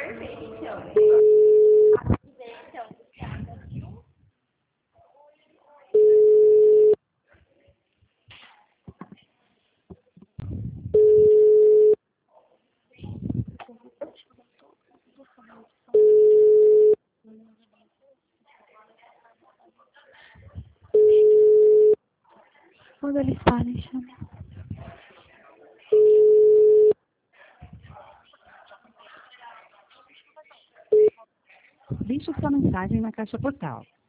Quando eles falem, chama. Deixe sua mensagem na caixa postal